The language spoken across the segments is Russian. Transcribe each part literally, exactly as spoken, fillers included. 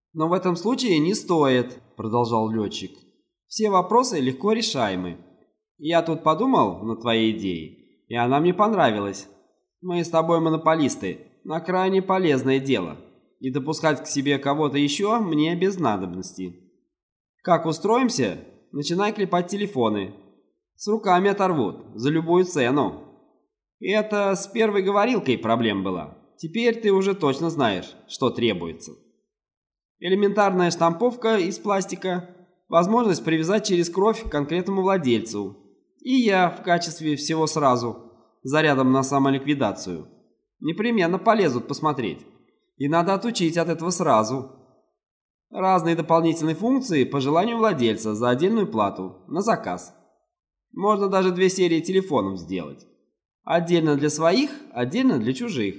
Но в этом случае не стоит, продолжал летчик. Все вопросы легко решаемы. Я тут подумал над твоей идеей, и она мне понравилась. Мы с тобой монополисты, на крайне полезное дело. И допускать к себе кого-то еще мне без надобности. Как устроимся, начинай клепать телефоны. С руками оторвут, за любую цену. И это с первой говорилкой проблем была. Теперь ты уже точно знаешь, что требуется. Элементарная штамповка из пластика, возможность привязать через кровь к конкретному владельцу. И я в качестве всего сразу, зарядом на самоликвидацию. Непременно полезут посмотреть. И надо отучить от этого сразу. Разные дополнительные функции по желанию владельца за отдельную плату, на заказ. Можно даже две серии телефонов сделать. Отдельно для своих, отдельно для чужих.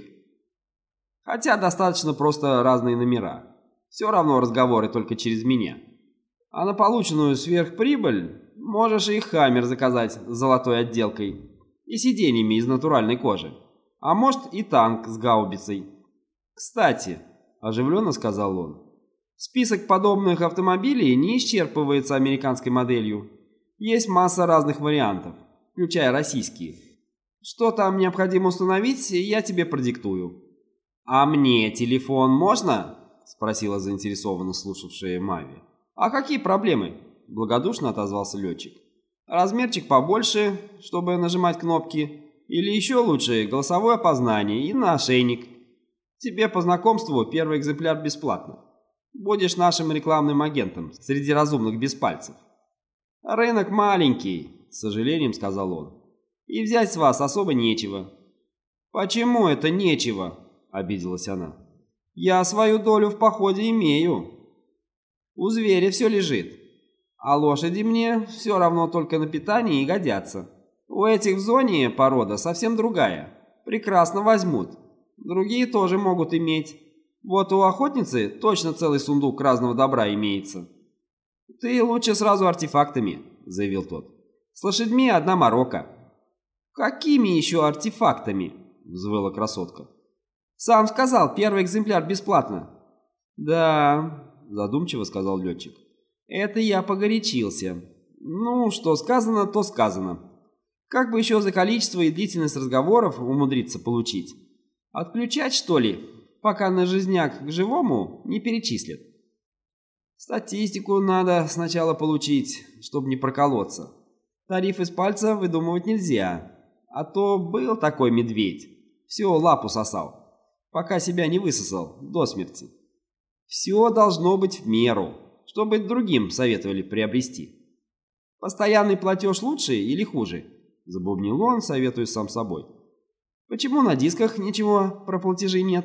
Хотя достаточно просто разные номера. Все равно разговоры только через меня. А на полученную сверхприбыль можешь и хаммер заказать с золотой отделкой и сиденьями из натуральной кожи. А может и танк с гаубицей. Кстати, оживленно сказал он, список подобных автомобилей не исчерпывается американской моделью. Есть масса разных вариантов, включая российские. Что там необходимо установить, я тебе продиктую. «А мне телефон можно?» — спросила заинтересованно слушавшая Мави. «А какие проблемы?» — благодушно отозвался летчик. «Размерчик побольше, чтобы нажимать кнопки, или еще лучше голосовое опознание и на ошейник. Тебе по знакомству первый экземпляр бесплатно. Будешь нашим рекламным агентом среди разумных без пальцев». «Рынок маленький», — с сожалением сказал он. «И взять с вас особо нечего». «Почему это нечего?» — обиделась она. «Я свою долю в походе имею. У зверя все лежит, а лошади мне все равно только на питание и годятся. У этих в зоне порода совсем другая. Прекрасно возьмут. Другие тоже могут иметь. Вот у охотницы точно целый сундук разного добра имеется». «Ты лучше сразу артефактами», — заявил тот. «С лошадьми одна морока». «Какими еще артефактами?» — взвыла красотка. «Сам сказал, первый экземпляр бесплатно». «Да», — задумчиво сказал летчик. «Это я погорячился. Ну, что сказано, то сказано. Как бы еще за количество и длительность разговоров умудриться получить? Отключать, что ли, пока на жизняк к живому не перечислят? Статистику надо сначала получить, чтобы не проколоться. Тариф из пальца выдумывать нельзя. А то был такой медведь. Все лапу сосал, пока себя не высосал до смерти. Все должно быть в меру, чтобы другим советовали приобрести. Постоянный платеж лучше или хуже? Забубнил он, советуя сам собой. Почему на дисках ничего про платежи нет?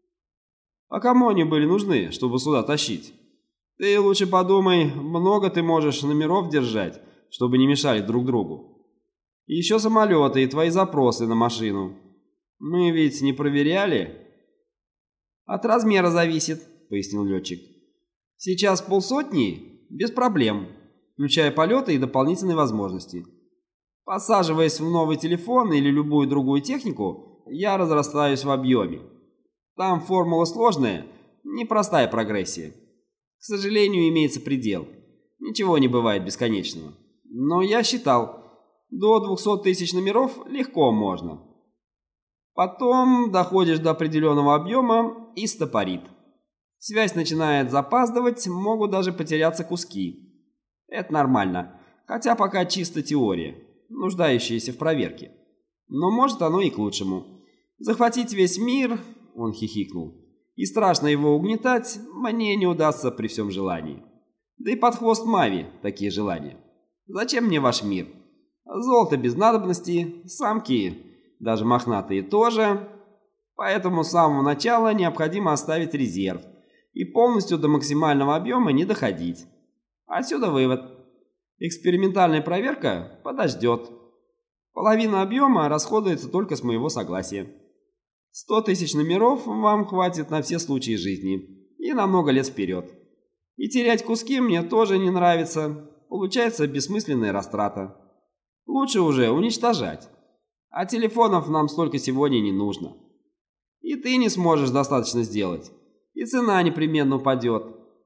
А кому они были нужны, чтобы сюда тащить? Ты лучше подумай, много ты можешь номеров держать, чтобы не мешали друг другу. И еще самолеты и твои запросы на машину. Мы ведь не проверяли? От размера зависит, пояснил летчик. Сейчас полсотни без проблем, включая полеты и дополнительные возможности. Посаживаясь в новый телефон или любую другую технику, я разрастаюсь в объеме. Там формула сложная, непростая прогрессия. К сожалению, имеется предел. Ничего не бывает бесконечного. Но я считал, до двухсот тысяч номеров легко можно. Потом доходишь до определенного объема и стопорит. Связь начинает запаздывать, могут даже потеряться куски. Это нормально, хотя пока чисто теория, нуждающаяся в проверке. Но может оно и к лучшему. Захватить весь мир, он хихикнул, и страшно его угнетать мне не удастся при всем желании. Да и под хвост Мави такие желания. Зачем мне ваш мир? Золото без надобности, самки, даже мохнатые тоже. Поэтому с самого начала необходимо оставить резерв и полностью до максимального объема не доходить. Отсюда вывод. Экспериментальная проверка подождет. Половина объема расходуется только с моего согласия. Сто тысяч номеров вам хватит на все случаи жизни и на много лет вперед. И терять куски мне тоже не нравится. Получается бессмысленная растрата. Лучше уже уничтожать. А телефонов нам столько сегодня не нужно. И ты не сможешь достаточно сделать. И цена непременно упадет.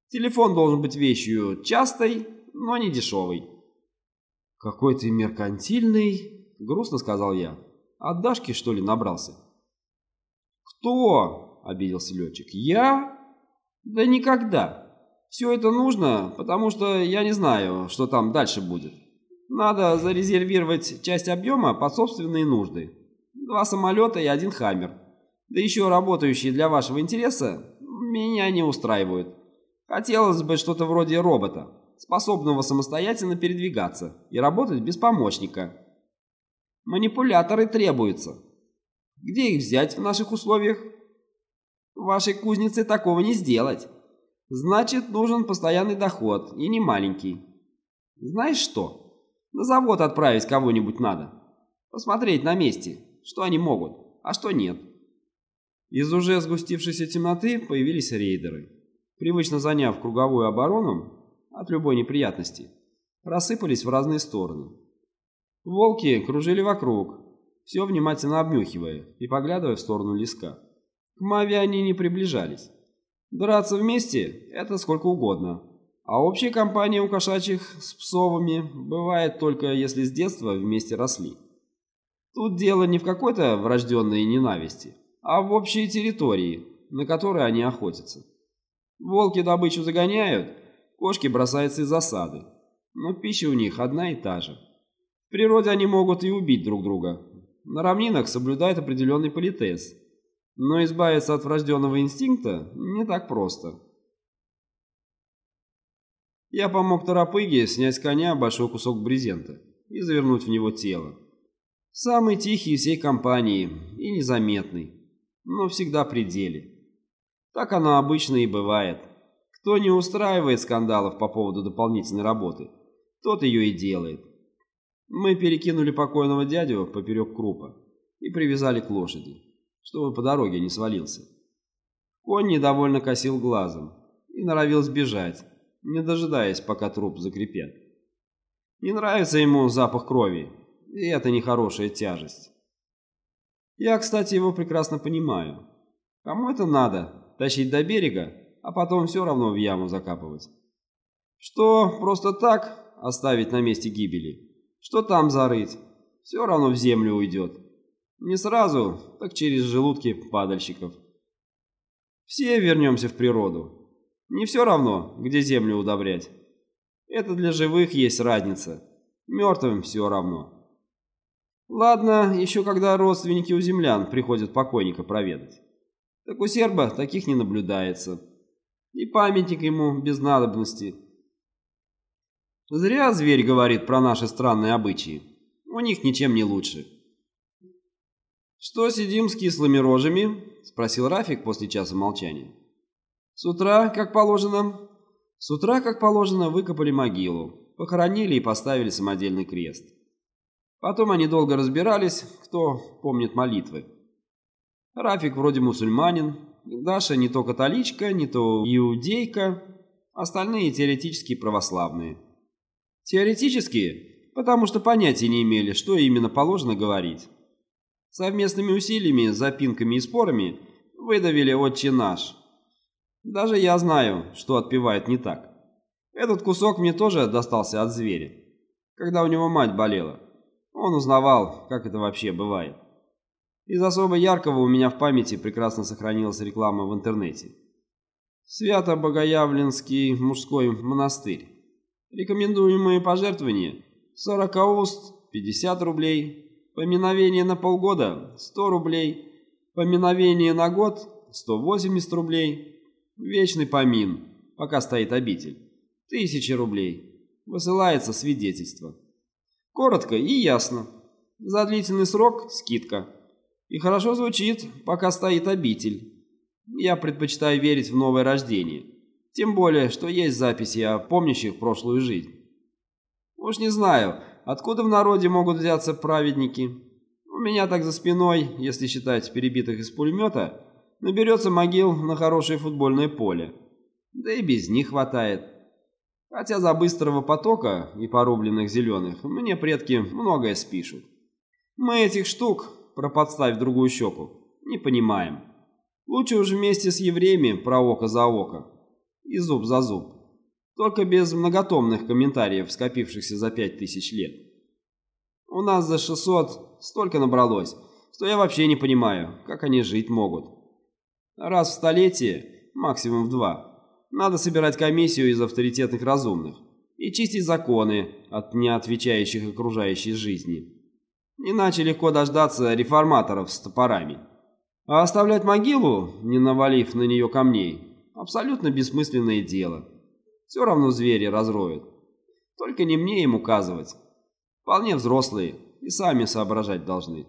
Телефон должен быть вещью частой, но не дешевой. «Какой ты меркантильный», — грустно сказал я. «От Дашки, что ли, набрался?» «Кто?» — обиделся летчик. «Я? Да никогда. Все это нужно, потому что я не знаю, что там дальше будет. Надо зарезервировать часть объема под собственные нужды. Два самолета и один «Хаммер». Да еще работающие для вашего интереса меня не устраивают. Хотелось бы что-то вроде робота, способного самостоятельно передвигаться и работать без помощника. Манипуляторы требуются. Где их взять в наших условиях? В вашей кузнице такого не сделать. Значит, нужен постоянный доход, и не маленький. Знаешь что? На завод отправить кого-нибудь надо. Посмотреть на месте, что они могут, а что нет. Из уже сгустившейся темноты появились рейдеры. Привычно заняв круговую оборону от любой неприятности, рассыпались в разные стороны. Волки кружили вокруг, все внимательно обнюхивая и поглядывая в сторону леска. К Маве они не приближались. Драться вместе – это сколько угодно, а общая компания у кошачьих с псовыми бывает только если с детства вместе росли. Тут дело не в какой-то врожденной ненависти, а в общей территории, на которой они охотятся. Волки добычу загоняют, кошки бросаются из засады, но пища у них одна и та же. В природе они могут и убить друг друга. На равнинах соблюдают определенный политез, но избавиться от врожденного инстинкта не так просто. Я помог Торопыге снять с коня большой кусок брезента и завернуть в него тело. Самый тихий из всей компании и незаметный, но всегда при деле. Так оно обычно и бывает. Кто не устраивает скандалов по поводу дополнительной работы, тот ее и делает. Мы перекинули покойного дядю поперек крупа и привязали к лошади, чтобы по дороге не свалился. Конь недовольно косил глазом и норовил сбежать, не дожидаясь, пока труп закрепят. Не нравится ему запах крови, и это нехорошая тяжесть. Я, кстати, его прекрасно понимаю. Кому это надо? Тащить до берега, а потом все равно в яму закапывать. Что просто так оставить на месте гибели, что там зарыть, все равно в землю уйдет. Не сразу, так через желудки падальщиков. Все вернемся в природу. Не все равно, где землю удобрять. Это для живых есть разница, мертвым все равно. Ладно, еще когда родственники у землян приходят покойника проведать. Так у серба таких не наблюдается. И памятник ему без надобности. Зря зверь говорит про наши странные обычаи. У них ничем не лучше. «Что сидим с кислыми рожами?» — спросил Рафик после часа молчания. «С утра, как положено?» «С утра, как положено, выкопали могилу, похоронили и поставили самодельный крест. Потом они долго разбирались, кто помнит молитвы. Рафик вроде мусульманин, Даша не то католичка, не то иудейка, остальные теоретически православные. Теоретически, потому что понятия не имели, что именно положено говорить. Совместными усилиями, запинками и спорами выдавили «Отче наш». Даже я знаю, что отпевает не так. Этот кусок мне тоже достался от зверя, когда у него мать болела. Он узнавал, как это вообще бывает. Из особо яркого у меня в памяти прекрасно сохранилась реклама в интернете. Свято-Богоявленский мужской монастырь. Рекомендуемые пожертвования сорок ауст, пятьдесят рублей, поминовение на полгода сто рублей, поминовение на год сто восемьдесят рублей, вечный помин, пока стоит обитель, тысяча рублей. Высылается свидетельство. Коротко и ясно. За длительный срок скидка. И хорошо звучит, пока стоит обитель. Я предпочитаю верить в новое рождение. Тем более, что есть записи о помнящих прошлую жизнь. Уж не знаю, откуда в народе могут взяться праведники. У меня так за спиной, если считать перебитых из пулемета, наберется могил на хорошее футбольное поле. Да и без них хватает. Хотя за быстрого потока и порубленных зеленых мне предки многое спишут. Мы этих штук, про подставь другую щеку, не понимаем. Лучше уж вместе с евреями про око за око. и зуб за зуб. Только без многотомных комментариев, скопившихся за пять тысяч лет. У нас за шестьсот столько набралось, что я вообще не понимаю, как они жить могут. Раз в столетие, максимум в два, надо собирать комиссию из авторитетных разумных и чистить законы от неотвечающих окружающей жизни. Иначе легко дождаться реформаторов с топорами. А оставлять могилу, не навалив на нее камней, абсолютно бессмысленное дело. Все равно звери разроют. Только не мне им указывать. Вполне взрослые и сами соображать должны.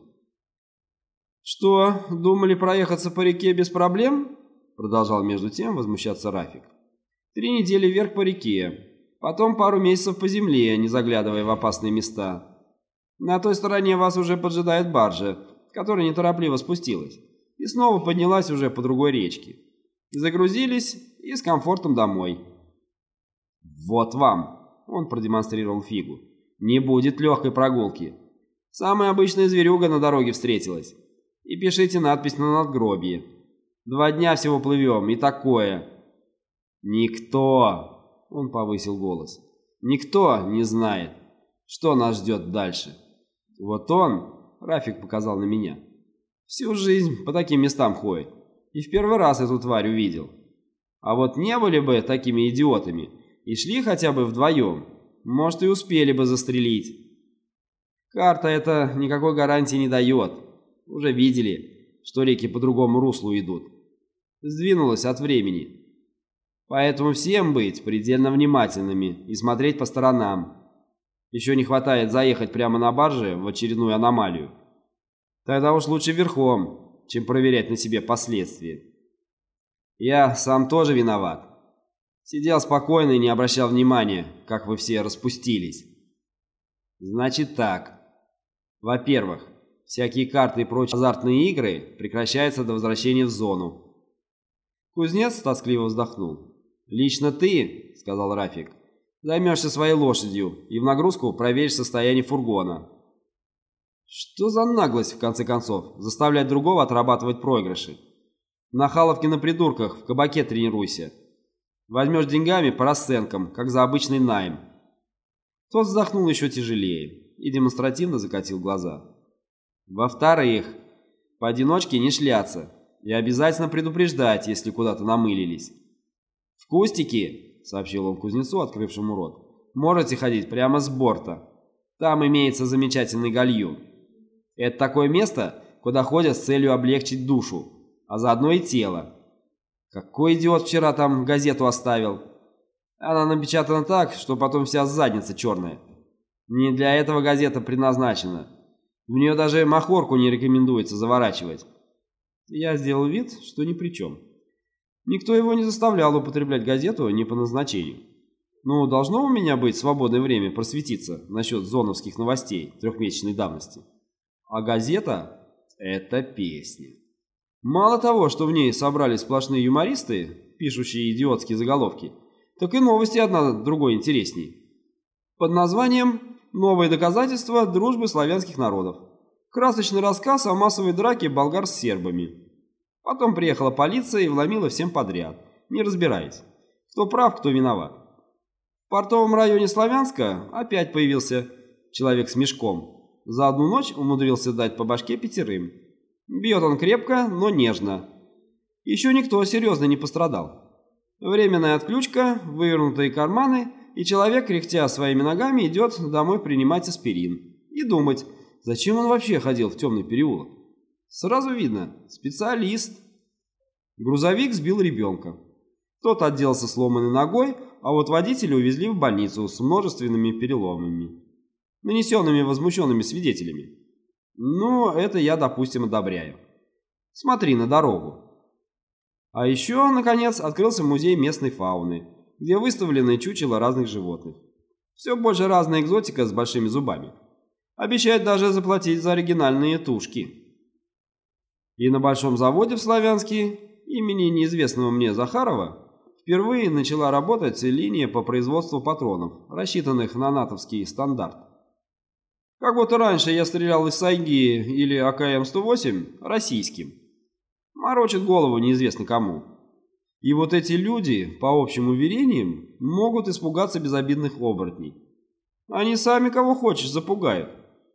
«Что, думали проехаться по реке без проблем?» Продолжал между тем возмущаться Рафик. «Три недели вверх по реке, потом пару месяцев по земле, не заглядывая в опасные места. На той стороне вас уже поджидает баржа, которая неторопливо спустилась, и снова поднялась уже по другой речке. Загрузились и с комфортом домой». «Вот вам!» — он продемонстрировал фигу. «Не будет легкой прогулки. Самая обычная зверюга на дороге встретилась. И пишите надпись на надгробии. Два дня всего плывем, и такое». «Никто!» — он повысил голос. «Никто не знает, что нас ждет дальше. Вот он, — Рафик показал на меня, — всю жизнь по таким местам ходит, и в первый раз эту тварь увидел. А вот не были бы такими идиотами и шли хотя бы вдвоем, может, и успели бы застрелить. Карта эта никакой гарантии не дает. Уже видели, что реки по другому руслу идут. Сдвинулась от времени. Поэтому всем быть предельно внимательными и смотреть по сторонам. Еще не хватает заехать прямо на барже в очередную аномалию. Тогда уж лучше верхом, чем проверять на себе последствия. Я сам тоже виноват. Сидел спокойно и не обращал внимания, как вы все распустились. Значит так. Во-первых, всякие карты и прочие азартные игры прекращаются до возвращения в зону. Кузнец тоскливо вздохнул. «Лично ты, — сказал Рафик, — займешься своей лошадью и в нагрузку проверишь состояние фургона». Что за наглость, в конце концов, заставлять другого отрабатывать проигрыши? На Халовке на придурках в кабаке тренируйся. Возьмешь деньгами по расценкам, как за обычный найм. Тот вздохнул еще тяжелее и демонстративно закатил глаза. Во-вторых, поодиночке не шляться и обязательно предупреждать, если куда-то намылились. «В кустики, — сообщил он кузнецу, открывшему рот, — можете ходить прямо с борта. Там имеется замечательный гальюн. Это такое место, куда ходят с целью облегчить душу, а заодно и тело. Какой идиот вчера там газету оставил? Она напечатана так, что потом вся задница черная. Не для этого газета предназначена. В нее даже махорку не рекомендуется заворачивать». Я сделал вид, что ни при чем. Никто его не заставлял употреблять газету не по назначению. Ну, должно у меня быть свободное время просветиться насчет зоновских новостей трехмесячной давности. А газета — это песня. Мало того, что в ней собрались сплошные юмористы, пишущие идиотские заголовки, так и новости одна другой интересней. Под названием «Новые доказательства дружбы славянских народов». Красочный рассказ о массовой драке болгар с сербами. Потом приехала полиция и вломила всем подряд, не разбираясь, кто прав, кто виноват. В портовом районе Славянска опять появился человек с мешком. За одну ночь умудрился дать по башке пятерым. Бьет он крепко, но нежно. Еще никто серьезно не пострадал. Временная отключка, вывернутые карманы, и человек, кряхтя своими ногами, идет домой принимать аспирин. И думать, зачем он вообще ходил в темный переулок. Сразу видно, специалист. Грузовик сбил ребенка. Тот отделался сломанной ногой, а вот водителя увезли в больницу с множественными переломами, нанесенными возмущенными свидетелями. Ну, это я, допустим, одобряю. Смотри на дорогу. А еще, наконец, открылся музей местной фауны, где выставлены чучела разных животных. Все больше разная экзотика с большими зубами. Обещают даже заплатить за оригинальные тушки. И на большом заводе в Славянске имени неизвестного мне Захарова впервые начала работать линия по производству патронов, рассчитанных на натовский стандарт. Как будто раньше я стрелял из Сайги или А К М сто восемь российским. Морочит голову неизвестно кому. И вот эти люди, по общим уверениям, могут испугаться безобидных оборотней. Они сами кого хочешь запугают.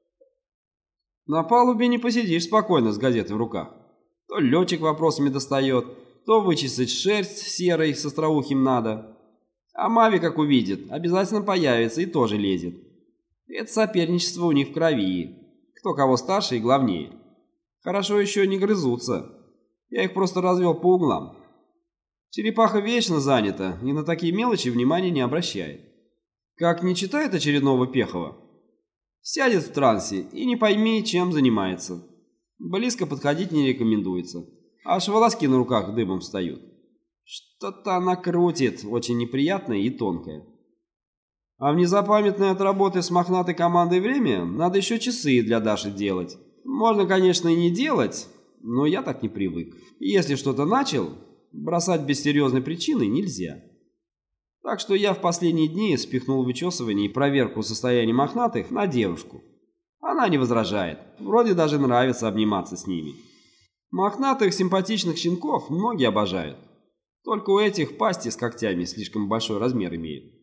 На палубе не посидишь спокойно с газетой в руках. То летчик вопросами достает, то вычесать шерсть серой с остроухим надо. А Мави, как увидит, обязательно появится и тоже лезет. Это соперничество у них в крови. Кто кого старше и главнее. Хорошо еще не грызутся. Я их просто развел по углам. Черепаха вечно занята и на такие мелочи внимания не обращает. Как не читает очередного Пехова, сядет в трансе и не пойми, чем занимается. Близко подходить не рекомендуется. Аж волоски на руках дыбом встают. Что-то она крутит, очень неприятное и тонкое. А в незапамятное от работы с мохнатой командой время надо еще часы для Даши делать. Можно, конечно, и не делать, но я так не привык. И если что-то начал, бросать без серьезной причины нельзя. Так что я в последние дни спихнул вычесывание и проверку состояния мохнатых на девушку. Она не возражает, вроде даже нравится обниматься с ними. Мохнатых симпатичных щенков многие обожают. Только у этих пасти с когтями слишком большой размер имеют.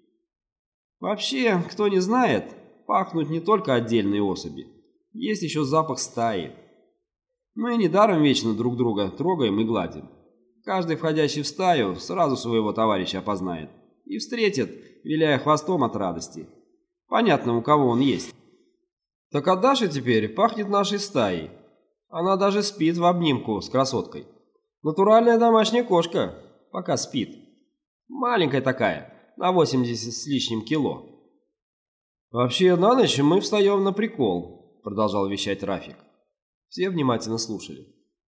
Вообще, кто не знает, пахнут не только отдельные особи. Есть еще запах стаи. Мы недаром вечно друг друга трогаем и гладим. Каждый, входящий в стаю, сразу своего товарища опознает. И встретит, виляя хвостом от радости. Понятно, у кого он есть. Так от Даши теперь пахнет нашей стаей. Она даже спит в обнимку с красоткой. Натуральная домашняя кошка, пока спит. Маленькая такая, на восемьдесят с лишним кило. Вообще, на ночь мы встаем на прикол, продолжал вещать Рафик. Все внимательно слушали.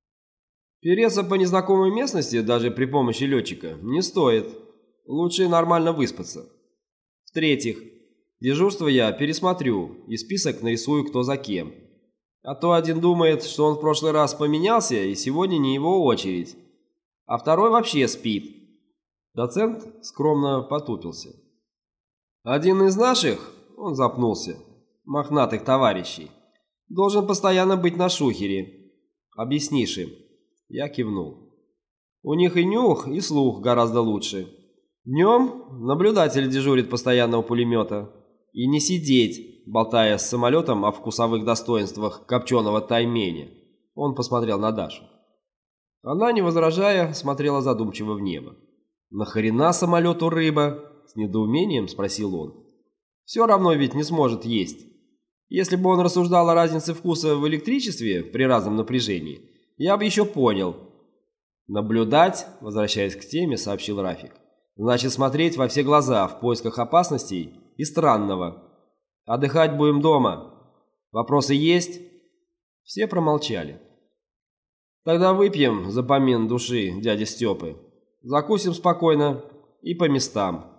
Переться по незнакомой местности, даже при помощи летчика, не стоит. Лучше нормально выспаться. В-третьих, дежурство я пересмотрю и список нарисую кто за кем. А то один думает, что он в прошлый раз поменялся и сегодня не его очередь. А второй вообще спит. Доцент скромно потупился. Один из наших, он запнулся, мохнатых товарищей, должен постоянно быть на шухере. Объяснишь им. Я кивнул. У них и нюх, и слух гораздо лучше. Днем наблюдатель дежурит постоянно у пулемета. И не сидеть, болтая с самолетом о вкусовых достоинствах копченого тайменя. Он посмотрел на Дашу. Она, не возражая, смотрела задумчиво в небо. «Нахрена самолету рыба?» — с недоумением спросил он. «Все равно ведь не сможет есть. Если бы он рассуждал о разнице вкуса в электричестве при разном напряжении, я бы еще понял». «Наблюдать», — возвращаясь к теме, сообщил Рафик, «значит смотреть во все глаза в поисках опасностей и странного. Отдыхать будем дома. Вопросы есть?» Все промолчали. «Тогда выпьем за помин души дяди Степы. Закусим спокойно и по местам».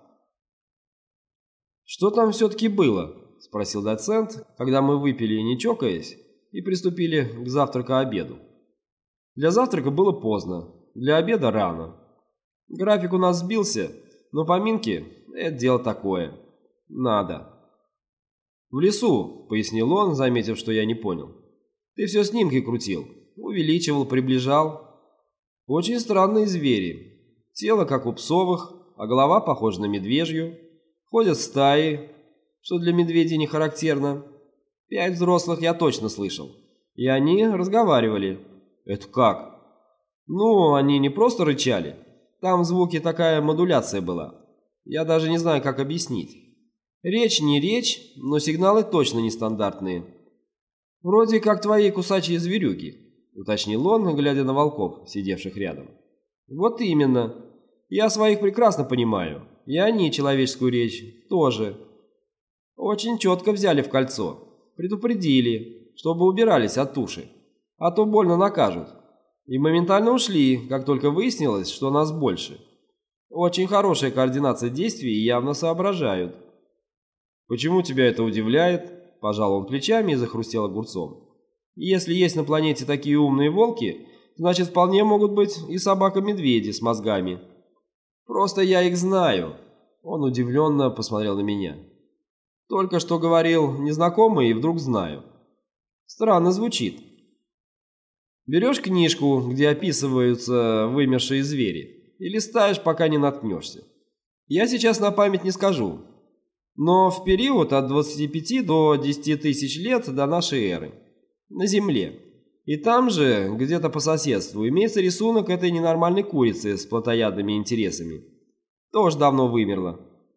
«Что там все-таки было?» — спросил доцент, когда мы выпили, не чокаясь, и приступили к завтраку-обеду. Для завтрака было поздно, для обеда рано. График у нас сбился, но поминки — это дело такое. Надо. «В лесу», — пояснил он, заметив, что я не понял. «Ты все снимки крутил, увеличивал, приближал. Очень странные звери. Тело, как у псовых, а голова похожа на медвежью. Ходят стаи, что для медведей не характерно. Пять взрослых я точно слышал. И они разговаривали». «Это как?» «Ну, они не просто рычали. Там в звуке такая модуляция была. Я даже не знаю, как объяснить. Речь не речь, но сигналы точно нестандартные. Вроде как твои кусачие зверюги», — уточнил он, глядя на волков, сидевших рядом. «Вот именно. Я своих прекрасно понимаю. И они человеческую речь тоже. Очень четко взяли в кольцо. Предупредили, чтобы убирались от туши. А то больно накажут. И моментально ушли, как только выяснилось, что нас больше. Очень хорошая координация действий и явно соображают». «Почему тебя это удивляет?» – пожал он плечами и захрустел огурцом. «Если есть на планете такие умные волки, значит, вполне могут быть и собака-медведи с мозгами. Просто я их знаю». Он удивленно посмотрел на меня. «Только что говорил незнакомый и вдруг знаю. Странно звучит. Берешь книжку, где описываются вымершие звери, и листаешь, пока не наткнешься. Я сейчас на память не скажу, но в период от двадцати пяти до десяти тысяч лет до нашей эры. На Земле. И там же, где-то по соседству, имеется рисунок этой ненормальной курицы с плотоядными интересами. Тоже давно вымерла.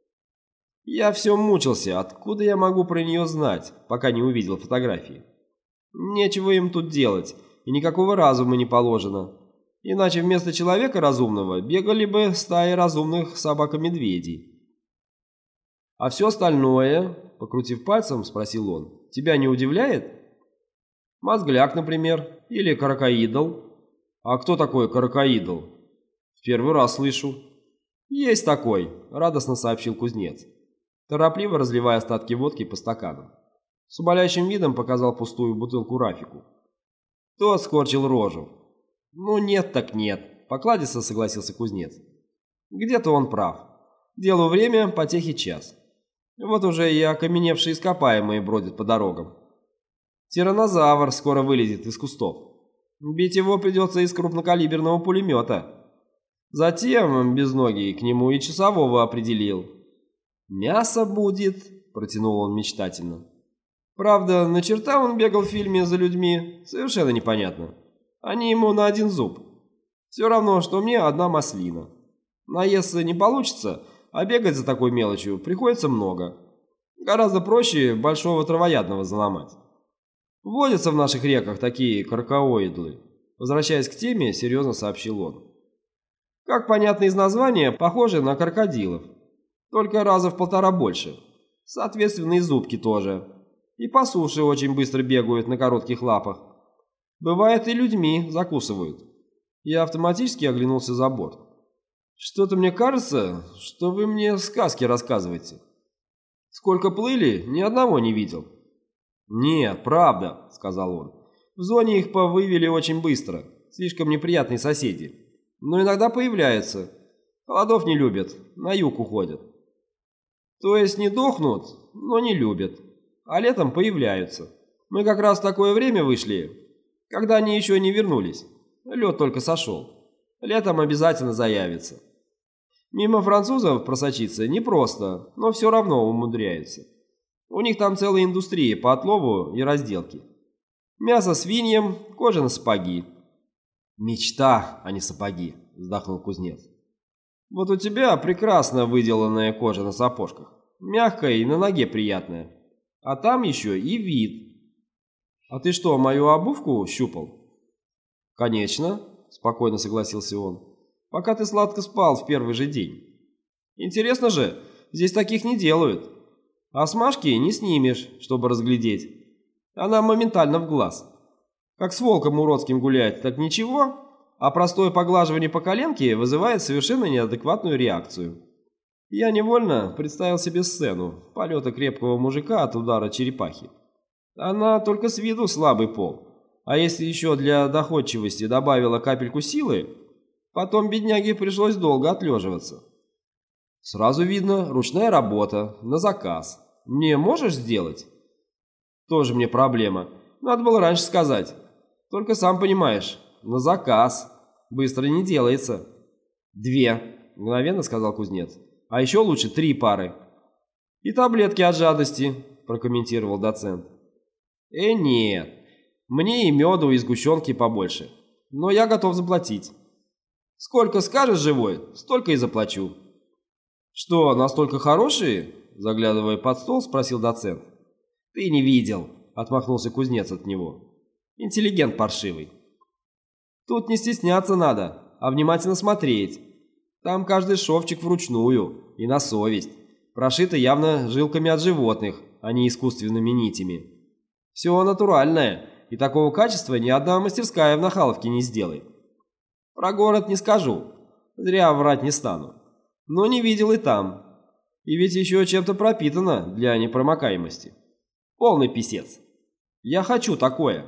Я все мучился, откуда я могу про нее знать, пока не увидел фотографии. Нечего им тут делать, и никакого разума не положено. Иначе вместо человека разумного бегали бы стаи разумных собак и медведей. А все остальное, покрутив пальцем, спросил он, тебя не удивляет? Мозгляк, например, или каракоидол. А кто такой каракоидол? В первый раз слышу. Есть такой, радостно сообщил кузнец, торопливо разливая остатки водки по стаканам. С умоляющим видом показал пустую бутылку Рафику. Тот скорчил рожу. Ну нет так нет, покладисто согласился кузнец. Где-то он прав. Делу время, потехи час. Вот уже и окаменевшие ископаемые бродят по дорогам. Тираннозавр скоро вылезет из кустов. Бить его придется из крупнокалиберного пулемета. Затем безногий к нему и часового определил. «Мясо будет», — протянул он мечтательно. Правда, на черта он бегал в фильме за людьми, совершенно непонятно. Они ему на один зуб. Все равно, что мне одна маслина. Наесться не получится, а бегать за такой мелочью приходится много. Гораздо проще большого травоядного заломать. Водятся в наших реках такие каракоидлы. Возвращаясь к теме, серьезно сообщил он. Как понятно из названия, похожи на крокодилов. Только раза в полтора больше. Соответственно, и зубки тоже. И по суше очень быстро бегают на коротких лапах. Бывает, и людьми закусывают. Я автоматически оглянулся за борт. Что-то мне кажется, что вы мне сказки рассказываете. Сколько плыли, ни одного не видел. «Нет, правда», — сказал он. «В зоне их повывели очень быстро. Слишком неприятные соседи. Но иногда появляются. Холодов не любят, на юг уходят. То есть не дохнут, но не любят. А летом появляются. Мы как раз в такое время вышли, когда они еще не вернулись. Лед только сошел. Летом обязательно заявится. Мимо французов просочиться непросто, но все равно умудряются. У них там целая индустрия по отлову и разделке. Мясо свиньям, кожа на сапоги». «Мечта, а не сапоги», — вздохнул кузнец. «Вот у тебя прекрасно выделанная кожа на сапожках. Мягкая и на ноге приятная. А там еще и вид. А ты что, мою обувку щупал?» «Конечно», — спокойно согласился он. «Пока ты сладко спал в первый же день. Интересно же, здесь таких не делают. А смашки не снимешь, чтобы разглядеть. Она моментально в глаз. Как с волком уродским гулять, так ничего, а простое поглаживание по коленке вызывает совершенно неадекватную реакцию». Я невольно представил себе сцену полета крепкого мужика от удара черепахи. Она только с виду слабый пол, а если еще для доходчивости добавила капельку силы, потом бедняге пришлось долго отлеживаться. Сразу видно, ручная работа, на заказ. Мне можешь сделать? Тоже мне проблема. Надо было раньше сказать. Только сам понимаешь, на заказ. Быстро не делается. Две, мгновенно сказал кузнец. А еще лучше три пары. И таблетки от жадности, прокомментировал доцент. Э, нет. Мне и меду, и сгущенки побольше. Но я готов заплатить. Сколько скажешь, живой, столько и заплачу. Что, настолько хорошие? Заглядывая под стол, спросил доцент. Ты не видел, отмахнулся кузнец от него. Интеллигент паршивый. Тут не стесняться надо, а внимательно смотреть. Там каждый шовчик вручную и на совесть. Прошито явно жилками от животных, а не искусственными нитями. Все натуральное, и такого качества ни одна мастерская в Нахаловке не сделает. Про город не скажу, зря врать не стану. Но не видел и там. И ведь еще чем-то пропитано для непромокаемости. Полный писец. Я хочу такое.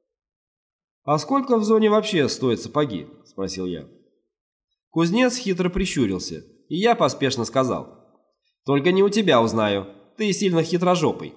«А сколько в зоне вообще стоят сапоги?» – спросил я. Кузнец хитро прищурился, и я поспешно сказал. «Только не у тебя узнаю, ты сильно хитрожопый».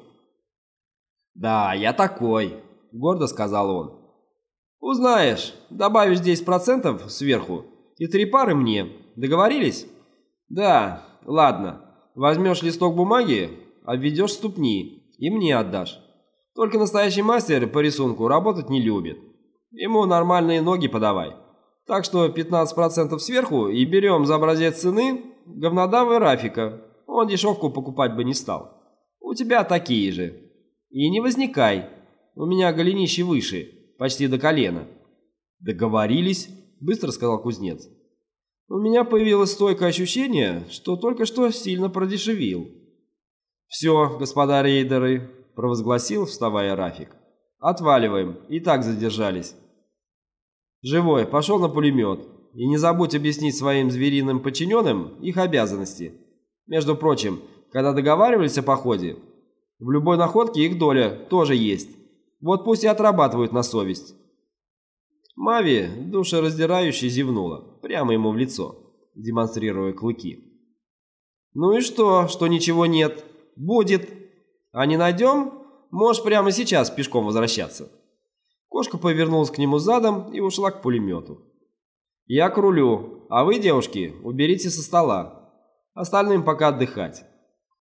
«Да, я такой», – гордо сказал он. «Узнаешь, добавишь десять процентов сверху, и три пары мне, Договорились? Да, ладно. Возьмешь листок бумаги, обведешь ступни и мне отдашь. Только настоящий мастер по рисунку работать не любит. Ему нормальные ноги подавай. Так что пятнадцать процентов сверху и берем за образец цены говнодавы Рафика. Он дешевку покупать бы не стал. У тебя такие же. И не возникай. У меня голенище выше, почти до колена. Договорились, быстро сказал кузнец. У меня появилось стойкое ощущение, что только что сильно продешевил. «Все, господа рейдеры», — провозгласил, вставая Рафик. «Отваливаем, и так задержались. Живой, пошел на пулемет, и не забудь объяснить своим звериным подчиненным их обязанности. Между прочим, когда договаривались о походе, в любой находке их доля тоже есть. Вот пусть и отрабатывают на совесть». Мави, душераздирающе зевнула, прямо ему в лицо, демонстрируя клыки. «Ну и что, что ничего нет? Будет. А не найдем, можешь прямо сейчас пешком возвращаться». Кошка повернулась к нему задом и ушла к пулемету. «Я к рулю, а вы, девушки, уберите со стола. Остальным пока отдыхать».